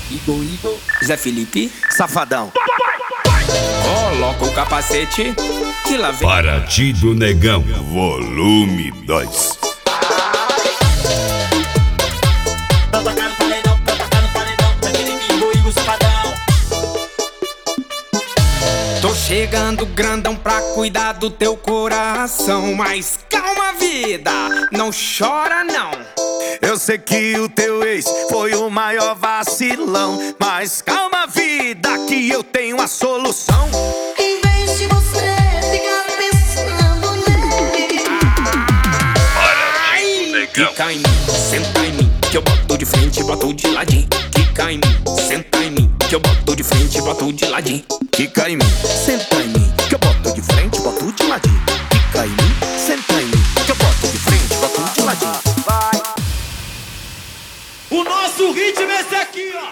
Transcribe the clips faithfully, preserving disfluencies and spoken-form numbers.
Igor, Igor, Zé Felipe, Safadão. coloca o capacete que lá vem. Paraty do Negão, volume dois. Tá tocando paredão, tá tocando paredão, Zé Felipe, Igor, Igor, Safadão. Tô chegando grandão pra cuidar do teu coração, mas calma, vida, não chora não. Eu sei que o teu ex foi o maior vacilão, mas calma, vida, que eu tenho a solução. Em vez de você ficar pensando nele, Paraty do Negão. Quica em mim, senta em mim, que eu boto de frente e boto de ladinho. Quica em mim, senta em mim, que eu boto de frente e boto de ladinho. Quica em mim, senta em mim, que eu boto de frente, boto de ladinho. Quica em mim, senta em mim, que eu boto de frente, boto de ladinho. Vai. O nosso ritmo é esse aqui, ó.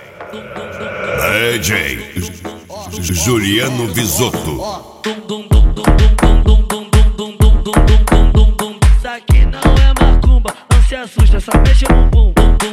D J Juliano Visotto. Isso aqui não é macumba, não se assusta, só mexe o bumbum.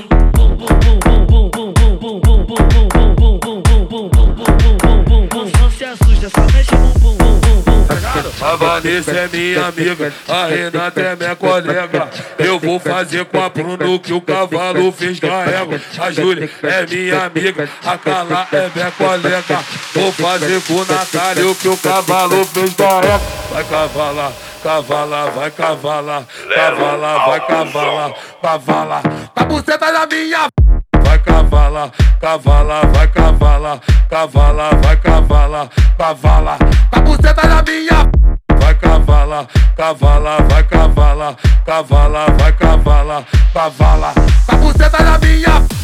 Não se assusta, só mexe o bumbum. A Vanessa é minha amiga, a Renata é minha colega. Eu vou fazer com a Bruno o que o cavalo fez com a égua. A Júlia é minha amiga, a Carla é minha colega. Vou fazer com a Natália o que o cavalo fez com a égua. Vai cavalar, cavalar, vai cavalar, cavalar, vai cavalar, cavalar. A buceta da minha. Vai cavalar, cavalar, vai cavalar, cavalar, vai cavalar, cavalar. A buceta da minha. Vai cavalar, cavalar, vai cavalar, cavalar, vai cavalar, cavalar. A buceta da minha.